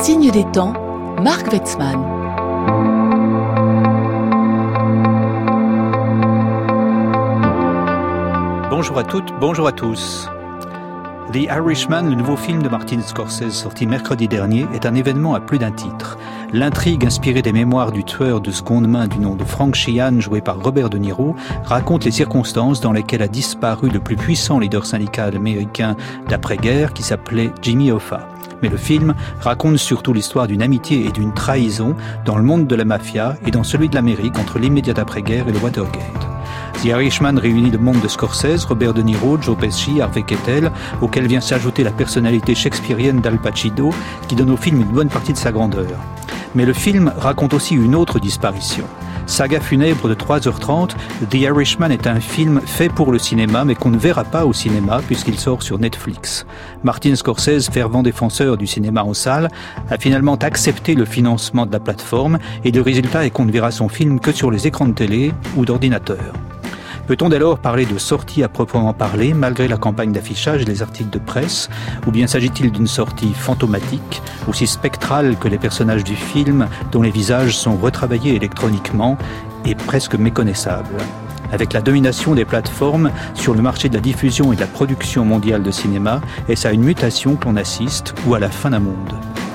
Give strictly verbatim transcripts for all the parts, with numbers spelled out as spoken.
Signe des temps, Marc Wetzmann. Bonjour à toutes, bonjour à tous. The Irishman, le nouveau film de Martin Scorsese sorti mercredi dernier, est un événement à plus d'un titre. L'intrigue inspirée des mémoires du tueur de seconde main du nom de Frank Sheehan, joué par Robert De Niro, raconte les circonstances dans lesquelles a disparu le plus puissant leader syndical américain d'après-guerre qui s'appelait Jimmy Hoffa. Mais le film raconte surtout l'histoire d'une amitié et d'une trahison dans le monde de la mafia et dans celui de l'Amérique entre l'immédiate après-guerre et le Watergate. The Irishman réunit le monde de Scorsese, Robert De Niro, Joe Pesci, Harvey Keitel, auquel vient s'ajouter la personnalité shakespearienne d'Al Pacino, qui donne au film une bonne partie de sa grandeur. Mais le film raconte aussi une autre disparition. Saga funèbre de trois heures trente, The Irishman est un film fait pour le cinéma, mais qu'on ne verra pas au cinéma puisqu'il sort sur Netflix. Martin Scorsese, fervent défenseur du cinéma en salle, a finalement accepté le financement de la plateforme et le résultat est qu'on ne verra son film que sur les écrans de télé ou d'ordinateur. Peut-on dès lors parler de sortie à proprement parler, malgré la campagne d'affichage et les articles de presse, ou bien s'agit-il d'une sortie fantomatique, aussi spectrale que les personnages du film, dont les visages sont retravaillés électroniquement et presque méconnaissables ? Avec la domination des plateformes sur le marché de la diffusion et de la production mondiale de cinéma, est-ce à une mutation que l'on assiste ou à la fin d'un monde ?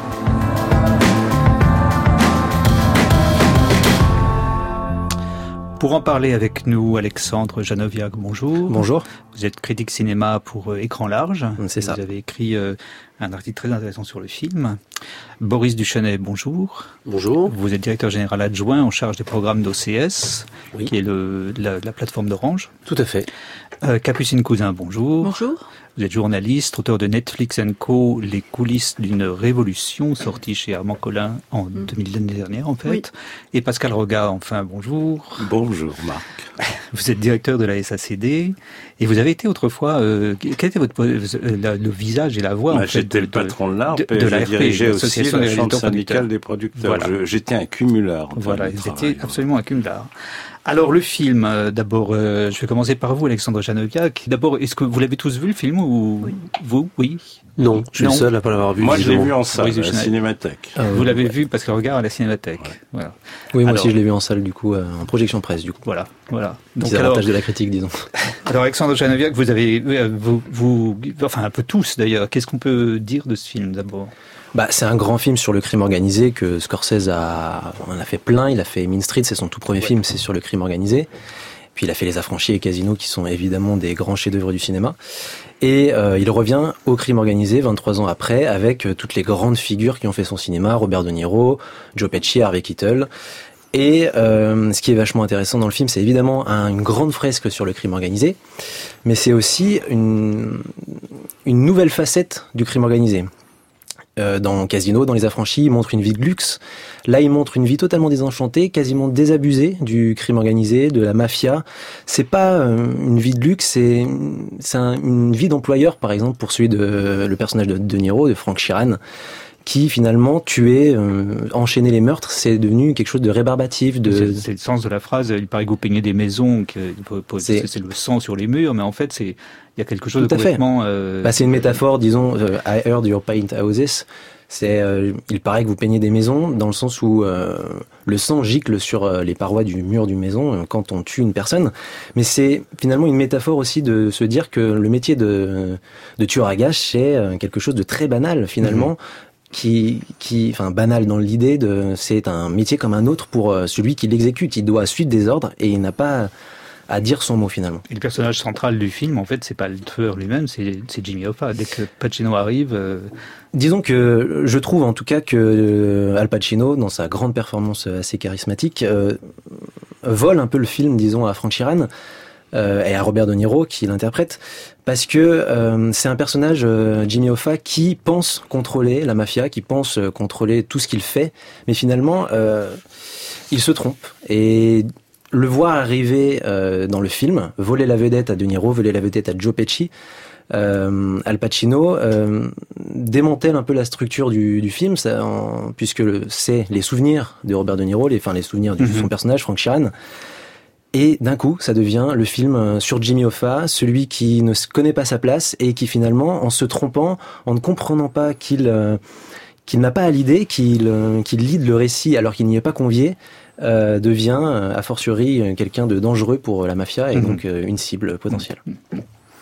Pour en parler avec nous, Alexandre Janoviak, bonjour. Bonjour. Vous êtes critique cinéma pour euh, Écran Large. C'est ça. Vous avez écrit euh, un article très intéressant sur le film. Boris Duchenet, bonjour. Bonjour. Vous êtes directeur général adjoint en charge des programmes d'O C S, oui. qui est le, la, la plateforme d'Orange. Tout à fait. Euh, Capucine Cousin, bonjour. Bonjour. Vous êtes journaliste, auteur de Netflix and Co, Les coulisses d'une révolution, sorti chez Armand Collin en mmh. deux mille l'année dernière en fait. Oui. Et Pascal Rogat, enfin, bonjour. Bonjour Marc. Vous êtes directeur de la S A C D et vous avez été autrefois, euh, quel était votre euh, la, le visage et la voix bah, en fait, J'étais de, le patron de l'A R P de, de, de et la je dirigeais aussi la chambre syndicale des producteurs. Voilà. Je, j'étais un cumulard. Voilà, vous étiez absolument un cumulard. Alors le film, euh, d'abord, euh, je vais commencer par vous, Alexandre Janoviak. D'abord, est-ce que vous l'avez tous vu le film ou oui. vous, oui? Non, je suis non. le seul à pas l'avoir vu. Moi, je l'ai vu en Oui, salle, à la Cinémathèque. Euh, vous l'avez ouais. vu parce que regarde à la Cinémathèque. Ouais. Voilà. Oui, moi alors, aussi, je l'ai vu en salle, du coup, euh, en projection presse, du coup. Voilà, voilà. Donc, c'est l'avantage de la critique, disons. Alors, Alexandre Janoviak, vous avez, vous, vous, enfin, un peu tous d'ailleurs. Qu'est-ce qu'on peut dire de ce film d'abord? Bah, c'est un grand film sur le crime organisé que Scorsese a, on en a fait plein. Il a fait Mean Street, c'est son tout premier ouais. film, c'est sur le crime organisé. Puis il a fait Les Affranchis et Casino, qui sont évidemment des grands chefs-d'œuvre du cinéma. Et euh, il revient au crime organisé vingt-trois ans après, avec euh, toutes les grandes figures qui ont fait son cinéma, Robert De Niro, Joe Pesci, Harvey Keitel. Et euh, ce qui est vachement intéressant dans le film, c'est évidemment un, une grande fresque sur le crime organisé, mais c'est aussi une, une nouvelle facette du crime organisé. Euh, dans Casino, dans Les Affranchis, il montre une vie de luxe. Là, il montre une vie totalement désenchantée, quasiment désabusée du crime organisé, de la mafia. C'est pas euh, une vie de luxe, c'est, c'est un, une vie d'employeur, par exemple, pour celui de le personnage de De Niro, de Frank Sheeran, qui finalement tuait, euh, enchaînait les meurtres. C'est devenu quelque chose de rébarbatif. De... C'est, c'est le sens de la phrase. Il paraît que vous peignez des maisons, que c'est, c'est le sang sur les murs, mais en fait, c'est il y a quelque chose Tout de complètement. Euh... Bah, c'est une métaphore, disons. Euh, I heard your paint houses. C'est, euh, il paraît que vous peignez des maisons dans le sens où euh, le sang gicle sur euh, les parois du mur d'une maison euh, quand on tue une personne. Mais c'est finalement une métaphore aussi de se dire que le métier de, de tueur à gages, c'est euh, quelque chose de très banal finalement. Mm-hmm. qui, qui, enfin, banal dans l'idée de, c'est un métier comme un autre pour euh, celui qui l'exécute. Il doit suivre des ordres et il n'a pas à dire son mot finalement. Et le personnage central du film, en fait, c'est pas le tueur lui-même, c'est, c'est Jimmy Hoffa. Dès que Pacino arrive... Euh... Disons que je trouve en tout cas que euh, Al Pacino, dans sa grande performance assez charismatique, euh, vole un peu le film, disons, à Frank Sheeran euh, et à Robert De Niro qui l'interprète, parce que euh, c'est un personnage, euh, Jimmy Hoffa, qui pense contrôler la mafia, qui pense euh, contrôler tout ce qu'il fait, mais finalement, euh, il se trompe. Et le voir arriver euh, dans le film, voler la vedette à De Niro, voler la vedette à Joe Pesci, euh, Al Pacino euh, démantèle un peu la structure du, du film, ça, en, puisque le, c'est les souvenirs de Robert De Niro, les, enfin les souvenirs de mm-hmm. son personnage, Frank Sheeran. Et d'un coup, ça devient le film sur Jimmy Hoffa, celui qui ne connaît pas sa place et qui finalement, en se trompant, en ne comprenant pas qu'il... Euh, qu'il n'a pas à l'idée, qu'il, qu'il lead le récit alors qu'il n'y est pas convié, euh, devient a fortiori quelqu'un de dangereux pour la mafia et mmh. donc euh, une cible potentielle. Mmh.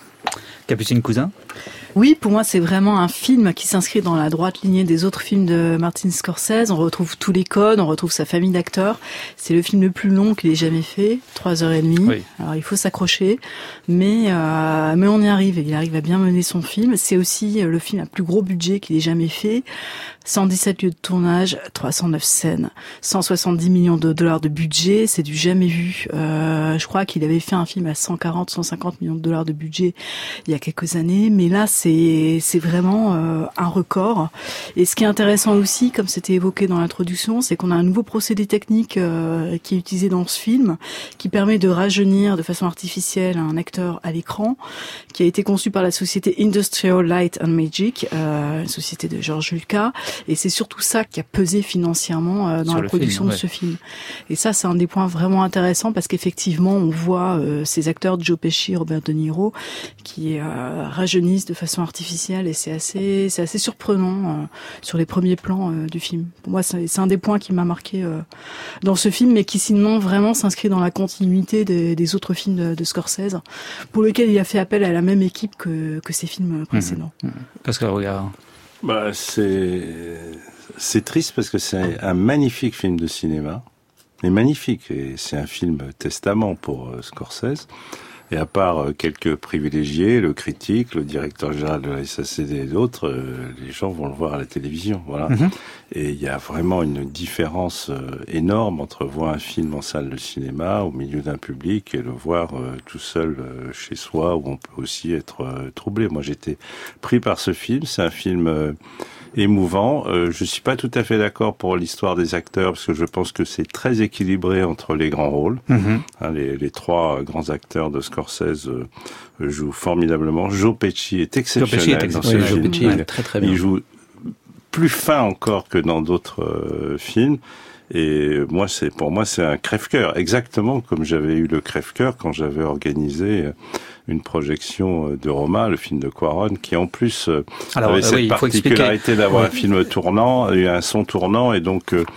Capucine Cousin ? Oui, pour moi, c'est vraiment un film qui s'inscrit dans la droite lignée des autres films de Martin Scorsese. On retrouve tous les codes, on retrouve sa famille d'acteurs. C'est le film le plus long qu'il ait jamais fait, trois heures et demie. Oui. Alors, il faut s'accrocher, mais euh, mais on y arrive. Il arrive à bien mener son film. C'est aussi le film à plus gros budget qu'il ait jamais fait. cent dix-sept lieux de tournage, trois cent neuf scènes, cent soixante-dix millions de dollars de budget. C'est du jamais vu. Euh, je crois qu'il avait fait un film à cent quarante, cent cinquante millions de dollars de budget il y a quelques années, mais là, c'est c'est vraiment euh, un record. Et ce qui est intéressant aussi, comme c'était évoqué dans l'introduction, c'est qu'on a un nouveau procédé technique euh, qui est utilisé dans ce film, qui permet de rajeunir de façon artificielle un acteur à l'écran, qui a été conçu par la société Industrial Light and Magic, euh, une société de George Lucas, et c'est surtout ça qui a pesé financièrement euh, dans Sur la production film, ouais. de ce film. Et ça, c'est un des points vraiment intéressants parce qu'effectivement, on voit euh, ces acteurs, Joe Pesci, Robert De Niro, qui euh, rajeunissent de façon artificielle et c'est assez, c'est assez surprenant euh, sur les premiers plans euh, du film. Pour moi, c'est, c'est un des points qui m'a marqué euh, dans ce film, mais qui sinon vraiment s'inscrit dans la continuité des, des autres films de, de Scorsese, pour lesquels il a fait appel à la même équipe que, que ses films précédents. Mmh, mmh. Parce que regarde. Bah, c'est, c'est triste parce que c'est un magnifique film de cinéma. Il est magnifique et c'est un film testament pour euh, Scorsese. Et à part quelques privilégiés, le critique, le directeur général de la S A C D et d'autres, euh, les gens vont le voir à la télévision, voilà. Mm-hmm. Et il y a vraiment une différence euh, énorme entre voir un film en salle de cinéma, au milieu d'un public, et le voir euh, tout seul euh, chez soi, où on peut aussi être euh, troublé. Moi, j'étais pris par ce film. C'est un film euh, émouvant. Euh, je suis pas tout à fait d'accord pour l'histoire des acteurs, parce que je pense que c'est très équilibré entre les grands rôles. Mm-hmm. Hein, les, les trois grands acteurs de Scorsese euh, jouent formidablement. Joe Pesci est exceptionnel Pesci est dans ce oui, film. Pesci, il, très, très bien. Il joue plus fin encore que dans d'autres euh, films. Et moi, c'est pour moi, c'est un crève-cœur, exactement comme j'avais eu le crève-cœur quand j'avais organisé une projection de Roma, le film de Cuarón, qui en plus Alors, avait cette oui, particularité d'avoir oui. un film tournant, un son tournant, et donc euh,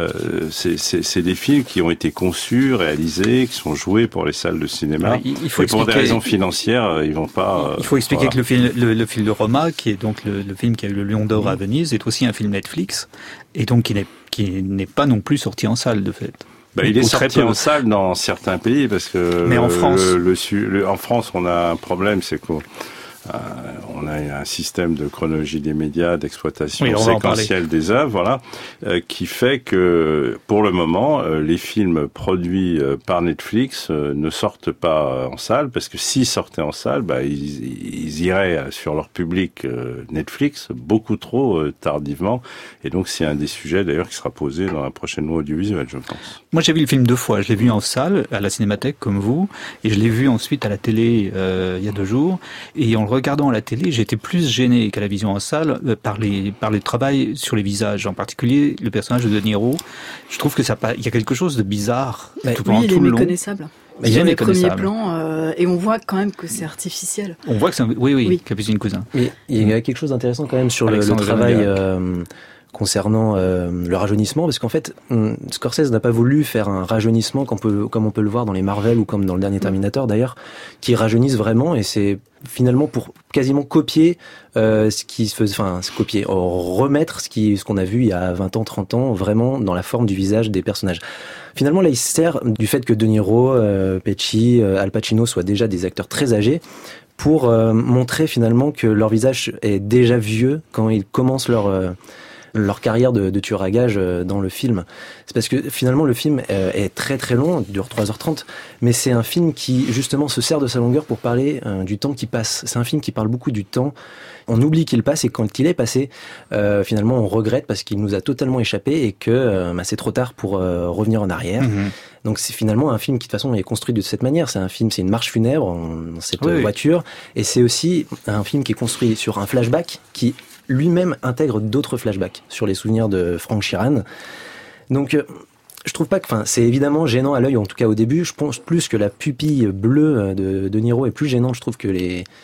c'est, c'est, c'est des films qui ont été conçus, réalisés, qui sont joués pour les salles de cinéma. Alors, il faut et pour expliquer... des raisons financières, ils vont pas. Il faut expliquer voilà. que le film, le, le film de Roma, qui est donc le, le film qui a eu le Lion d'Or mmh. à Venise, est aussi un film Netflix, et donc qui n'est qui n'est pas non plus sorti en salle de fait. Bah, il est sorti en salle dans certains pays parce que mais en France, le, le, le, en France, on a un problème, c'est qu'on euh, on a un système de chronologie des médias, d'exploitation oui, séquentielle des œuvres, voilà, euh, qui fait que pour le moment, euh, les films produits euh, par Netflix euh, ne sortent pas en salle parce que s'ils sortaient en salle, bah, ils, ils iraient sur leur public euh, Netflix beaucoup trop euh, tardivement, et donc c'est un des sujets d'ailleurs qui sera posé dans la prochaine loi audiovisuelle, je pense. Moi, j'ai vu le film deux fois. Je l'ai vu en salle à la Cinémathèque comme vous, et je l'ai vu ensuite à la télé euh, il y a deux jours, et en le regardant à la télé, j'étais plus gêné qu'à la vision en salle euh, par les par le travail sur les visages, en particulier le personnage de De Niro. Je trouve que ça il y a quelque chose de bizarre bah, tout oui, pendant il tout est le long. Méconnaissable. Il sur les premiers plans, euh, et on voit quand même que c'est artificiel. On voit que c'est un... oui oui, oui. Capucine Cousin. Mais il y a quelque chose d'intéressant quand même sur le, le travail euh, concernant euh, le rajeunissement, parce qu'en fait, on, Scorsese n'a pas voulu faire un rajeunissement comme on, peut, comme on peut le voir dans les Marvel ou comme dans le dernier Terminator d'ailleurs, qui rajeunissent vraiment, et c'est finalement pour quasiment copier euh, ce qui se faisait, enfin copier, remettre ce qui, ce qu'on a vu il y a vingt ans, trente ans, vraiment dans la forme du visage des personnages. Finalement, là, il se sert du fait que De Niro, euh, Pesci, euh, Al Pacino soient déjà des acteurs très âgés pour euh, montrer finalement que leur visage est déjà vieux quand ils commencent leur euh, leur carrière de, de tueur à gages dans le film. C'est parce que finalement le film est très très long, il dure trois heures trente, mais c'est un film qui justement se sert de sa longueur pour parler euh, du temps qui passe. C'est un film qui parle beaucoup du temps. On oublie qu'il passe, et quand il est passé, euh, finalement on regrette parce qu'il nous a totalement échappé et que euh, bah, c'est trop tard pour euh, revenir en arrière. Mmh. Donc c'est finalement un film qui de toute façon est construit de cette manière. C'est un film, c'est une marche funèbre dans cette oui, voiture, et c'est aussi un film qui est construit sur un flashback qui lui-même intègre d'autres flashbacks sur les souvenirs de Frank Sheeran. Donc, euh, je trouve pas que, enfin, c'est évidemment gênant à l'œil, en tout cas au début. Je pense plus que la pupille bleue de De Niro est plus gênante, je trouve, que les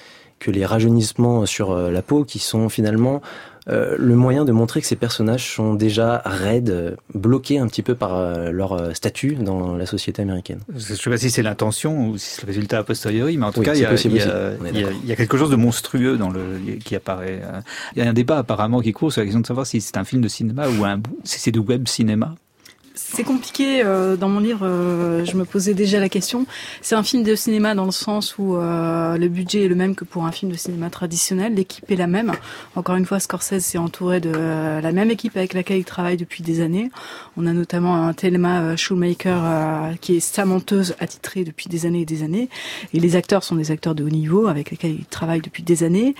que les rajeunissements sur euh, la peau qui sont finalement euh, le moyen de montrer que ces personnages sont déjà raides, euh, bloqués un petit peu par euh, leur euh, statut dans la société américaine. Je ne sais pas si c'est l'intention ou si c'est le résultat a posteriori, mais en tout oui, cas, il y, possible, y, y, y, y a quelque chose de monstrueux dans le, qui apparaît. Il y a un débat apparemment qui court sur la question de savoir si c'est un film de cinéma ou un, si c'est du web cinéma. C'est compliqué. Euh, dans mon livre, euh, je me posais déjà la question. C'est un film de cinéma dans le sens où euh, le budget est le même que pour un film de cinéma traditionnel. L'équipe est la même. Encore une fois, Scorsese s'est entouré de euh, la même équipe avec laquelle il travaille depuis des années. On a notamment un Thelma Schoonmaker euh, qui est sa monteuse attitrée depuis des années et des années. Et les acteurs sont des acteurs de haut niveau avec lesquels il travaille depuis des années.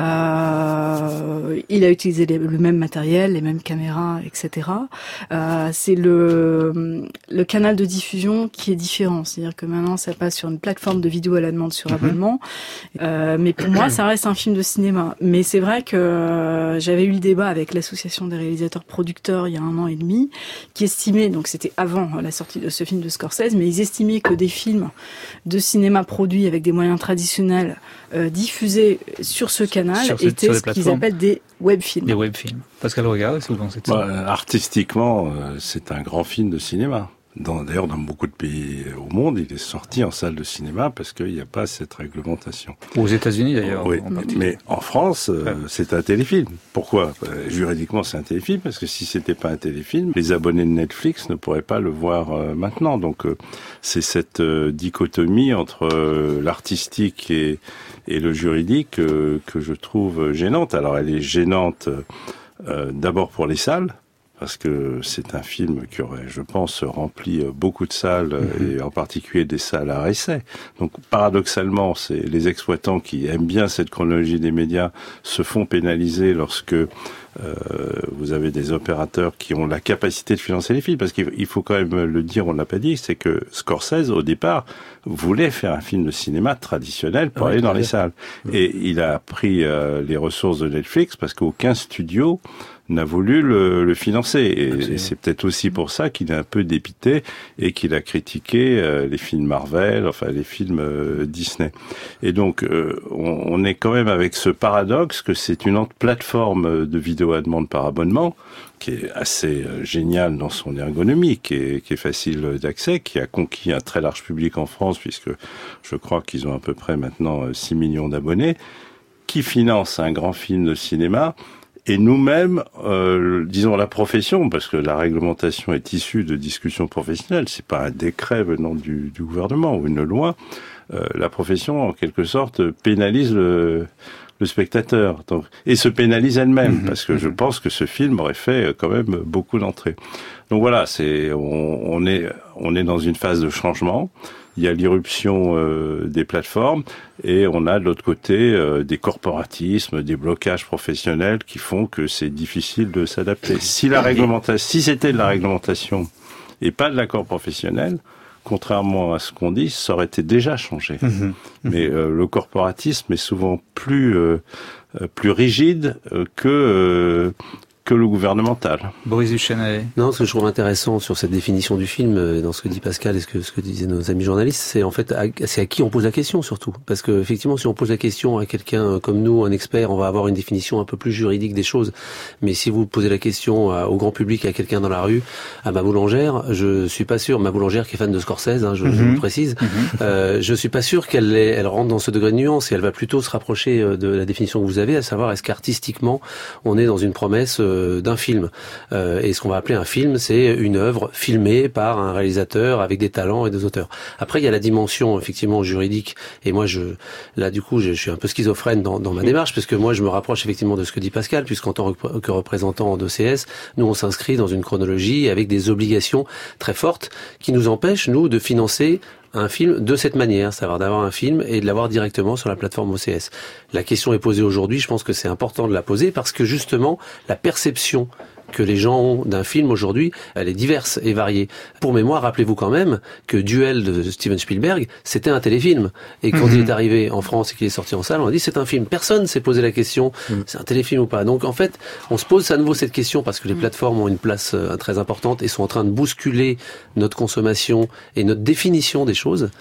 Euh, il a utilisé les, le même matériel, les mêmes caméras, et cetera. Euh, c'est le le canal de diffusion qui est différent, c'est-à-dire que maintenant ça passe sur une plateforme de vidéo à la demande sur abonnement, euh, mais pour moi ça reste un film de cinéma. Mais c'est vrai que euh, j'avais eu le débat avec l'association des réalisateurs producteurs il y a un an et demi, qui estimait, donc c'était avant la sortie de ce film de Scorsese, mais ils estimaient que des films de cinéma produits avec des moyens traditionnels euh, diffusés sur ce canal sur ce, étaient ce qu'ils appellent des web-films. Des web-films. Pascal Regard, qu'est-ce que vous pensez de ça ? Bah, artistiquement, euh, c'est un grand film de cinéma. Dans, d'ailleurs, dans beaucoup de pays au monde, il est sorti en salle de cinéma parce qu'il n'y a pas cette réglementation. Aux États-Unis d'ailleurs. Oui, en mais en France, euh, ouais. c'est un téléfilm. Pourquoi ? euh, Juridiquement, c'est un téléfilm parce que si c'était pas un téléfilm, les abonnés de Netflix ne pourraient pas le voir euh, maintenant. Donc, euh, c'est cette euh, dichotomie entre euh, l'artistique et, et le juridique euh, que je trouve gênante. Alors, elle est gênante euh, d'abord pour les salles. Parce que c'est un film qui aurait, je pense, rempli beaucoup de salles, mmh. et en particulier des salles à essai. Donc, paradoxalement, c'est les exploitants qui aiment bien cette chronologie des médias se font pénaliser lorsque euh, vous avez des opérateurs qui ont la capacité de financer les films. Parce qu'il faut quand même le dire, on ne l'a pas dit, c'est que Scorsese, au départ, voulait faire un film de cinéma traditionnel pour ah, aller dans les salles. Mmh. Et il a pris euh, les ressources de Netflix parce qu'aucun studio n'a voulu le, le financer. Et, et c'est peut-être aussi pour ça qu'il est un peu dépité et qu'il a critiqué euh, les films Marvel, enfin les films euh, Disney. Et donc, euh, on, on est quand même avec ce paradoxe que c'est une plateforme de vidéo à demande par abonnement qui est assez euh, géniale dans son ergonomie, qui est, qui est facile d'accès, qui a conquis un très large public en France, puisque je crois qu'ils ont à peu près maintenant six millions d'abonnés, qui finance un grand film de cinéma. Et nous-mêmes, euh, disons la profession, parce que la réglementation est issue de discussions professionnelles, c'est pas un décret venant du, du gouvernement ou une loi, euh, la profession, en quelque sorte, pénalise le, le spectateur. Donc, et se pénalise elle-même, mmh, parce que mmh. je pense que ce film aurait fait quand même beaucoup d'entrées. Donc voilà, c'est, on, on est, on est dans une phase de changement. Il y a l'irruption euh, des plateformes et on a de l'autre côté euh, des corporatismes, des blocages professionnels qui font que c'est difficile de s'adapter. Si la réglementation, si c'était de la réglementation et pas de l'accord professionnel, contrairement à ce qu'on dit, ça aurait été déjà changé. Mmh, mmh. Mais euh, le corporatisme est souvent plus euh, plus rigide euh, que euh, que le gouvernemental. Boris Duchesne. Non, ce que je trouve intéressant sur cette définition du film, dans ce que dit Pascal et ce que, ce que disaient nos amis journalistes, c'est en fait, à, c'est à qui on pose la question surtout. Parce que, effectivement, si on pose la question à quelqu'un comme nous, un expert, on va avoir une définition un peu plus juridique des choses. Mais si vous posez la question à, au grand public, à quelqu'un dans la rue, à ma boulangère, je suis pas sûr, ma boulangère qui est fan de Scorsese, hein, je, mm-hmm. je vous le précise, mm-hmm. euh, je suis pas sûr qu'elle est, elle rentre dans ce degré de nuance et elle va plutôt se rapprocher de la définition que vous avez, à savoir, est-ce qu'artistiquement, on est dans une promesse d'un film. Euh, et ce qu'on va appeler un film, c'est une œuvre filmée par un réalisateur avec des talents et des auteurs. Après, il y a la dimension effectivement juridique. Et moi, je, là, du coup, je, je suis un peu schizophrène dans, dans ma démarche, parce que moi, je me rapproche effectivement de ce que dit Pascal, puisqu'en tant que représentant d'O C S, nous, on s'inscrit dans une chronologie avec des obligations très fortes qui nous empêchent, nous, de financer un film de cette manière, c'est-à-dire d'avoir un film et de l'avoir directement sur la plateforme O C S. La question est posée aujourd'hui, je pense que c'est important de la poser parce que justement, la perception que les gens ont d'un film aujourd'hui, elle est diverse et variée. Pour mémoire, rappelez-vous quand même que Duel de Steven Spielberg, c'était un téléfilm. Et quand mmh. il est arrivé en France et qu'il est sorti en salle, on a dit c'est un film. Personne s'est posé la question, mmh. c'est un téléfilm ou pas. Donc en fait, on se pose à nouveau cette question parce que les plateformes ont une place euh, très importante et sont en train de bousculer notre consommation et notre définition des choses.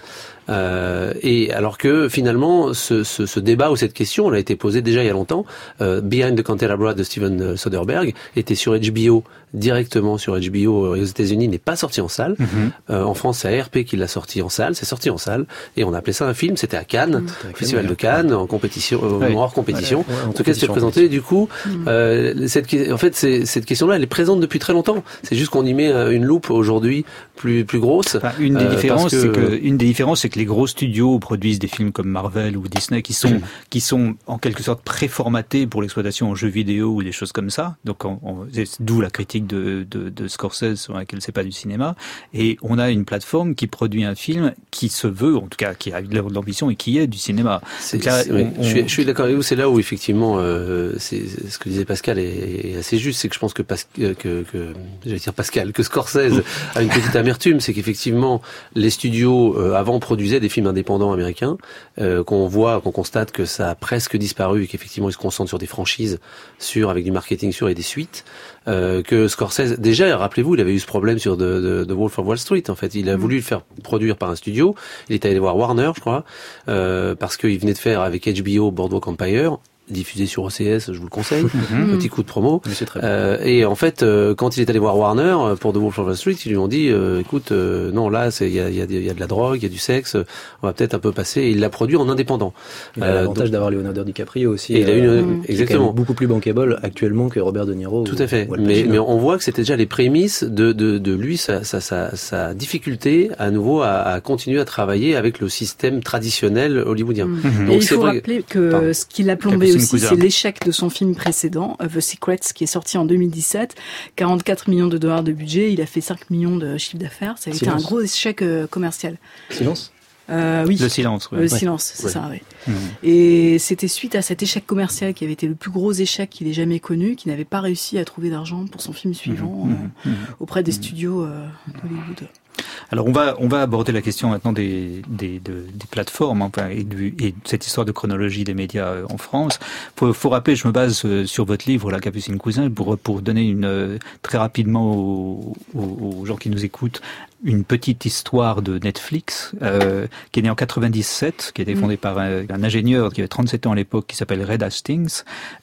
Euh, et alors que finalement, ce, ce, ce débat ou cette question, elle a été posée déjà il y a longtemps. Euh, Behind the Candelabra de Steven Soderbergh était sur H B O, directement sur H B O aux États-Unis, n'est pas sorti en salle. Mm-hmm. Euh, en France, c'est A R P qui l'a sorti en salle. C'est sorti en salle et on appelait ça un film. C'était à Cannes, mmh. Festival Cannes, de Cannes, en compétition, euh, ouais. hors compétition. Ouais, ouais, en, en tout cas, c'était présenté. Du coup, mmh. euh, cette, en fait, c'est, cette question-là, elle est présente depuis très longtemps. C'est juste qu'on y met une loupe aujourd'hui plus plus grosse. Enfin, une des euh, différences, que... c'est que une des différences, c'est que les gros studios produisent des films comme Marvel ou Disney qui sont mmh. qui sont en quelque sorte préformatés pour l'exploitation en jeux vidéo ou des choses comme ça. Donc, on, on, d'où la critique de, de, de Scorsese sur laquelle c'est pas du cinéma. Et on a une plateforme qui produit un film qui se veut, en tout cas, qui a l'ambition et qui est du cinéma. C'est, là, c'est, on, oui. on... je, suis, je suis d'accord avec vous. C'est là où effectivement, euh, c'est, ce que disait Pascal est, est assez juste. C'est que je pense que, Pas, que, que j'allais dire Pascal, que Scorsese a une petite amertume, c'est qu'effectivement les studios euh, avant produisaient des films indépendants américains, euh, qu'on voit, qu'on constate que ça a presque disparu et qu'effectivement ils se concentrent sur des franchises, sur avec du marketing sur et des suites. Euh, que Scorsese, déjà, rappelez-vous, il avait eu ce problème sur The, The, The Wolf of Wall Street. En fait, il a mmh. voulu le faire produire par un studio. Il est allé voir Warner, je crois, euh, parce qu'il venait de faire avec H B O Boardwalk Empire, diffusé sur O C S, je vous le conseille, mmh. petit coup de promo. Mais c'est très euh, et en fait, euh, quand il est allé voir Warner pour The Wolf of Wall Street, ils lui ont dit, euh, écoute, euh, non, là, il y a, y, a, y a de la drogue, il y a du sexe, on va peut-être un peu passer. Et il l'a produit en indépendant. Il a euh, l'avantage donc, d'avoir Leonardo DiCaprio aussi. Et il a eu euh, une, exactement beaucoup plus bankable actuellement que Robert De Niro. Tout à fait. Mais, mais on voit que c'était déjà les prémices de, de, de lui, sa, sa, sa, sa difficulté à nouveau à, à continuer à travailler avec le système traditionnel hollywoodien. Mmh. Donc, et il faut vrai... rappeler que Pardon. ce qui l'a plombé Capucine aussi, Cousin. c'est l'échec de son film précédent, The Secrets, qui est sorti en deux mille dix-sept, quarante-quatre millions de dollars de budget, il a fait cinq millions de chiffre d'affaires, ça a Silence. été un gros échec euh, commercial. Silence euh, oui. Le silence, ouais. Le ouais. silence, c'est ouais. ça, oui. Mmh. Et c'était suite à cet échec commercial qui avait été le plus gros échec qu'il ait jamais connu, qui n'avait pas réussi à trouver d'argent pour son film suivant mmh. euh, mmh. auprès des mmh. studios euh, d'Hollywood. Alors on va on va aborder la question maintenant des des, de, des plateformes enfin, et, du, et cette histoire de chronologie des médias euh, en France. Faut, faut rappeler, je me base euh, sur votre livre La Capucine Cousin pour pour donner une euh, très rapidement aux, aux, aux gens qui nous écoutent une petite histoire de Netflix euh, qui est née en quatre-vingt-dix-sept, qui a été fondée mmh. par un, un ingénieur qui avait trente-sept ans à l'époque, qui s'appelle Red Hastings.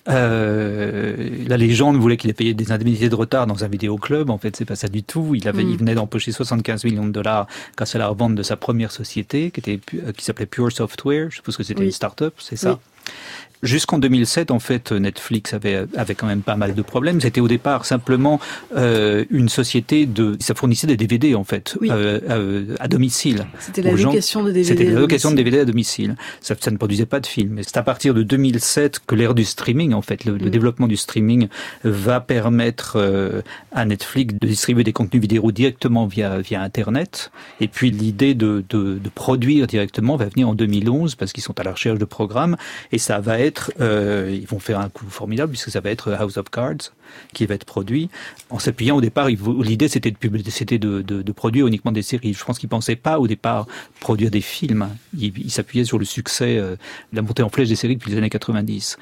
Euh, la légende voulait qu'il ait payé des indemnités de retard dans un vidéoclub. En fait, c'est pas ça du tout. Il avait, mmh. il venait d'empocher soixante-quinze millions de dollars grâce à la revente de sa première société, qui était qui s'appelait Pure Software. Je suppose que c'était oui. une start-up, c'est ça. Oui. Jusqu'en deux mille sept, en fait, Netflix avait avait quand même pas mal de problèmes. C'était au départ simplement euh, une société de, ça fournissait des D V D en fait oui. euh, euh, à domicile. C'était la location de D V D. C'était la location de D V D à domicile. Ça, ça ne produisait pas de films. C'est à partir de deux mille sept que l'ère du streaming, en fait, le, mm. le développement du streaming va permettre euh, à Netflix de distribuer des contenus vidéo directement via via Internet. Et puis l'idée de de, de produire directement va venir en deux mille onze parce qu'ils sont à la recherche de programmes et ça va être Euh, ils vont faire un coup formidable puisque ça va être House of Cards qui va être produit en s'appuyant au départ. L'idée c'était de publier, c'était de, de, de produire uniquement des séries. Je pense qu'ils pensaient pas au départ produire des films. Ils, ils s'appuyaient sur le succès, euh, la montée en flèche des séries depuis les années quatre-vingt-dix.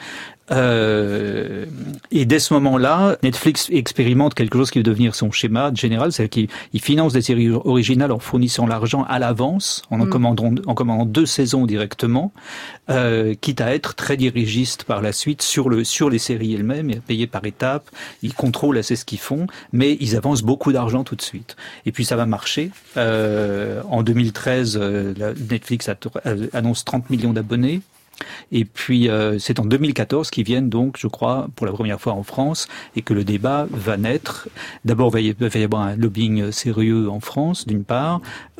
Euh, et dès ce moment-là, Netflix expérimente quelque chose qui va devenir son schéma général, c'est qu'il finance des séries originales en fournissant l'argent à l'avance, en en, mmh. commandant, en commandant deux saisons directement, euh, quitte à être très dirigiste par la suite sur le sur les séries elles-mêmes, et à payer par étapes. Ils contrôlent assez ce qu'ils font, mais ils avancent beaucoup d'argent tout de suite. Et puis ça va marcher. Euh, en deux mille treize, euh, Netflix a, euh, annonce trente millions d'abonnés. Et puis euh, c'est en deux mille quatorze qu'ils viennent donc, je crois, pour la première fois en France, et que le débat va naître. D'abord, il va y avoir un lobbying sérieux en France, d'une part.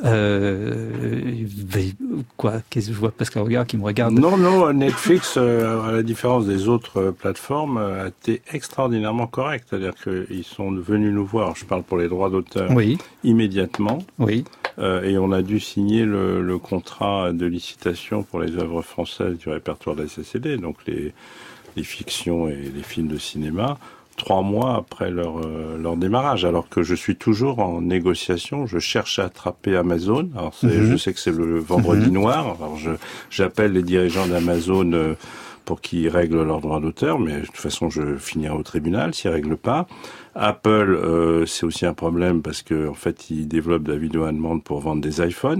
Euh, quoi qu'est-ce que je vois Pascal Regard qui me regarde. Non, non, Netflix, euh, à la différence des autres euh, plateformes, a été extraordinairement correct. C'est-à-dire qu'ils sont venus nous voir, je parle pour les droits d'auteur, oui. immédiatement. Oui. Euh, et on a dû signer le, le contrat de licitation pour les œuvres françaises du répertoire de la C C D, donc les, les fictions et les films de cinéma, trois mois après leur, euh, leur démarrage. Alors que je suis toujours en négociation, je cherche à attraper Amazon. Alors c'est, mm-hmm. je sais que c'est le vendredi mm-hmm. noir. Alors je, j'appelle les dirigeants d'Amazon euh, pour qu'ils règlent leurs droits d'auteur, mais de toute façon je finirai au tribunal s'ils ne règlent pas. Apple, euh, c'est aussi un problème parce que en fait, ils développent de la vidéo à demande pour vendre des iPhones.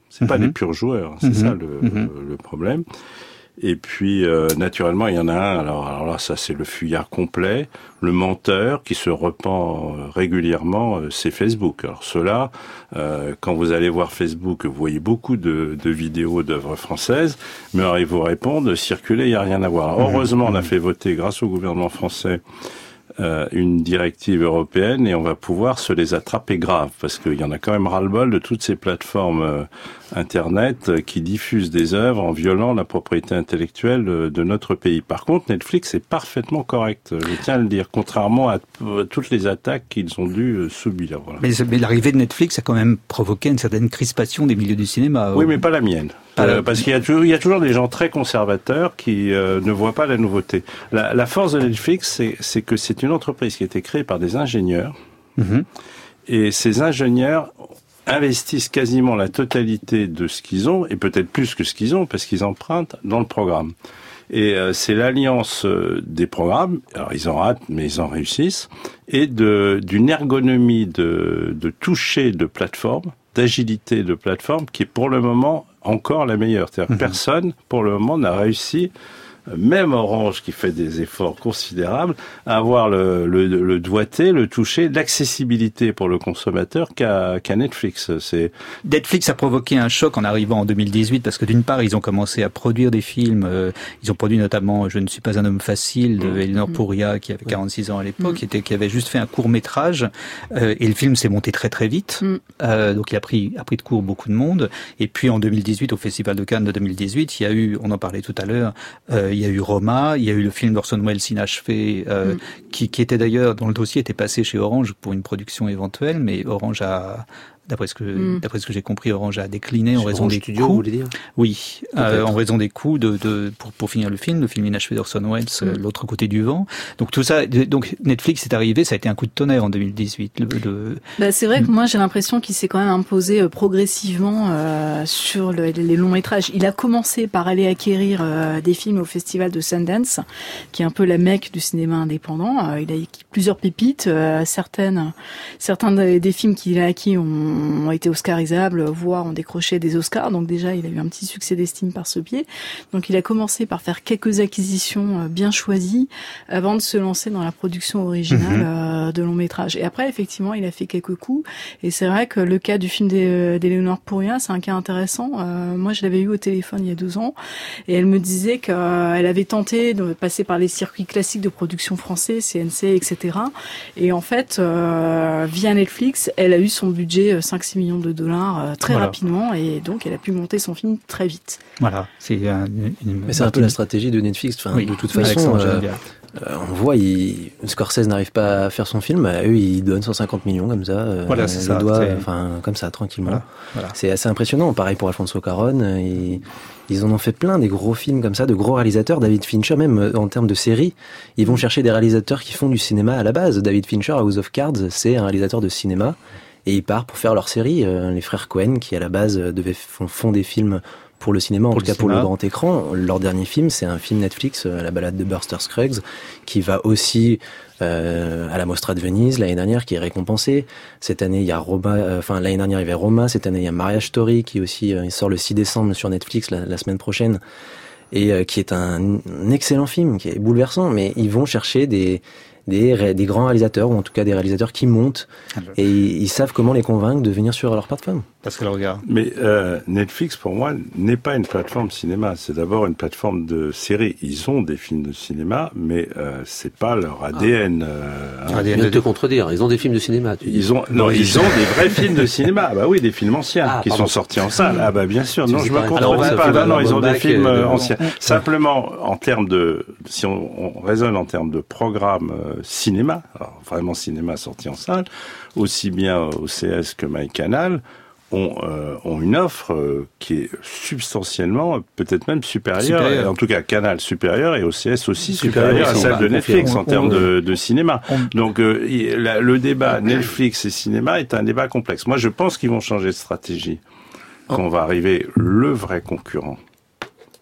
C'est mmh. pas des purs joueurs, c'est mmh. ça le, mmh. le problème. Et puis, euh, naturellement, il y en a un, alors, alors là, ça c'est le fuyard complet, le menteur qui se repent euh, régulièrement, euh, c'est Facebook. Alors ceux-là, euh, quand vous allez voir Facebook, vous voyez beaucoup de, de vidéos d'œuvres françaises, mais alors ils vous répondent, circuler, il n'y a rien à voir. Alors, heureusement, on a fait voter, grâce au gouvernement français, Euh, une directive européenne et on va pouvoir se les attraper grave parce qu'il y en a quand même ras-le-bol de toutes ces plateformes euh, internet euh, qui diffusent des œuvres en violant la propriété intellectuelle euh, de notre pays. Par contre, Netflix est parfaitement correct, je tiens à le dire, contrairement à, t- à toutes les attaques qu'ils ont dû euh, subir. Voilà. Mais, mais l'arrivée de Netflix a quand même provoqué une certaine crispation des milieux du cinéma. Oui, mais pas la mienne. Euh, parce qu'il y a, toujours, il y a toujours des gens très conservateurs qui euh, ne voient pas la nouveauté. La, la force de Netflix, c'est, c'est que c'est une entreprise qui a été créée par des ingénieurs. Mmh. Et ces ingénieurs investissent quasiment la totalité de ce qu'ils ont, et peut-être plus que ce qu'ils ont, parce qu'ils empruntent dans le programme. Et euh, c'est l'alliance euh, des programmes, alors ils en ratent, mais ils en réussissent, et de, d'une ergonomie de, de toucher de plateforme, d'agilité de plateforme, qui est pour le moment encore la meilleure. C'est-à-dire que mmh. personne, pour le moment, n'a réussi, même Orange, qui fait des efforts considérables, à avoir le, le, le doigté, le toucher, l'accessibilité pour le consommateur qu'à, qu'à Netflix. C'est... Netflix a provoqué un choc en arrivant en deux mille dix-huit, parce que d'une part, ils ont commencé à produire des films. Euh, ils ont produit notamment « Je ne suis pas un homme facile » de mmh. Elinor Pouria, qui avait quarante-six ans à l'époque, mmh. qui, était, qui avait juste fait un court-métrage. Euh, et le film s'est monté très très vite. Mmh. Euh, donc il a pris, a pris de court beaucoup de monde. Et puis en deux mille dix-huit, au Festival de Cannes de deux mille dix-huit, il y a eu, on en parlait tout à l'heure, euh, il y a eu Roma, il y a eu le film d'Orson Welles Inachevé, euh, mm. qui, qui était d'ailleurs, dans le dossier, était passé chez Orange pour une production éventuelle, mais Orange a... D'après ce que mm. d'après ce que j'ai compris, Orange a décliné en raison Orange des Studio, coûts. Vous voulez dire oui, euh, en raison des coûts de, de pour pour finir le film, le film inachevé d'Orson Welles, mm. L'autre côté du vent. Donc tout ça, donc Netflix est arrivé, ça a été un coup de tonnerre en deux mille dix-huit. Le, le... Bah, c'est vrai que moi j'ai l'impression qu'il s'est quand même imposé progressivement euh, sur le, les longs métrages. Il a commencé par aller acquérir euh, des films au festival de Sundance, qui est un peu la Mecque du cinéma indépendant. Euh, il a acquis plusieurs pépites, euh, certaines, certains des, des films qu'il a acquis ont, ont été Oscarisables, voire ont décroché des Oscars. Donc déjà, il a eu un petit succès d'estime par ce biais. Donc il a commencé par faire quelques acquisitions bien choisies avant de se lancer dans la production originale mmh. euh, de long métrage. Et après, effectivement, il a fait quelques coups. Et c'est vrai que le cas du film d'Elinor Pouria, c'est un cas intéressant. Euh, moi, je l'avais eu au téléphone il y a deux ans. Et elle me disait qu'elle avait tenté de passer par les circuits classiques de production français, C N C, et cetera. Et en fait, euh, via Netflix, elle a eu son budget cinq à six millions de dollars euh, très voilà. rapidement, et donc elle a pu monter son film très vite. Voilà, c'est un, une... Mais c'est un peu la stratégie de Netflix. Enfin, oui. de toute oui, façon, euh, euh, on voit, il... Scorsese n'arrive pas à faire son film, bah, eux ils donnent cent cinquante millions comme ça, euh, voilà, c'est ça, doigts, c'est... enfin comme ça tranquillement. Voilà. Voilà. C'est assez impressionnant. Pareil pour Alfonso Cuarón, ils... ils en ont fait plein des gros films comme ça, de gros réalisateurs. David Fincher, même en termes de séries, ils vont chercher des réalisateurs qui font du cinéma à la base. David Fincher, House of Cards, c'est un réalisateur de cinéma. Et ils partent pour faire leur série. Euh, les frères Coen, qui à la base devaient font, font des films pour le cinéma, en pour tout cas cinéma. Pour le grand écran. Leur dernier film, c'est un film Netflix, euh, La balade de Buster Scruggs, qui va aussi euh, à la Mostra de Venise l'année dernière, qui est récompensé. Cette année, il y a Roma. Euh, enfin, l'année dernière, il y avait Roma. Cette année, il y a Marriage Story, qui aussi euh, il sort le six décembre sur Netflix la, la semaine prochaine, et euh, qui est un, un excellent film, qui est bouleversant. Mais ils vont chercher des Des, des grands réalisateurs, ou en tout cas des réalisateurs qui montent, et ils, ils savent comment les convaincre de venir sur leur plateforme. Parce que le regard. Mais euh, Netflix, pour moi, n'est pas une plateforme cinéma. C'est d'abord une plateforme de séries. Ils ont des films de cinéma, mais euh, c'est pas leur A D N. Euh, ah, A D N de te contredire. Ils ont des films de cinéma. Tu dis. Ils ont non, ils ont des vrais films de cinéma. Ah bah oui, des films anciens ah, qui pardon. sont sortis en salle. Ah bah bien sûr. Tu non, je me contredis pas. Non, non, ils ont des films euh, anciens. Ouais. Simplement, en termes de, si on, on raisonne en termes de programme euh, cinéma, alors vraiment cinéma sorti en salle, aussi bien au C S que MyCanal, ont, euh, ont une offre euh, qui est substantiellement, peut-être même supérieure, supérieur. En tout cas Canal supérieur et O C S aussi supérieur à celle de Netflix en termes de, de cinéma. Donc euh, la, le débat Netflix et cinéma est un débat complexe. Moi je pense qu'ils vont changer de stratégie quand va arriver le vrai concurrent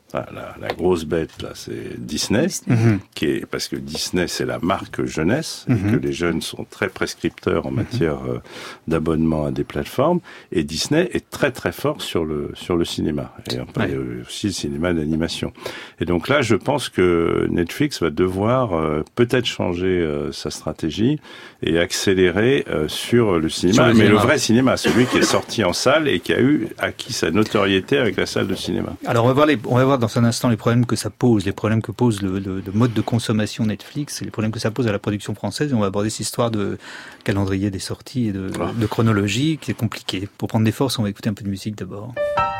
La, la grosse bête là, c'est Disney, mm-hmm. qui est parce que Disney c'est la marque jeunesse et mm-hmm. que les jeunes sont très prescripteurs en matière euh, d'abonnement à des plateformes. Et Disney est très très fort sur le sur le cinéma et après ouais. aussi le cinéma d'animation. Et donc là, je pense que Netflix va devoir euh, peut-être changer euh, sa stratégie et accélérer euh, sur le cinéma, sur le mais cinéma. Le vrai cinéma, celui qui est sorti en salle et qui a eu acquis sa notoriété avec la salle de cinéma. Alors on va voir les, on va voir dans un instant les problèmes que ça pose, les problèmes que pose le, le, le mode de consommation Netflix et les problèmes que ça pose à la production française. Et on va aborder cette histoire de calendrier des sorties et de, oh. de chronologie qui est compliquée. Pour prendre des forces, on va écouter un peu de musique d'abord.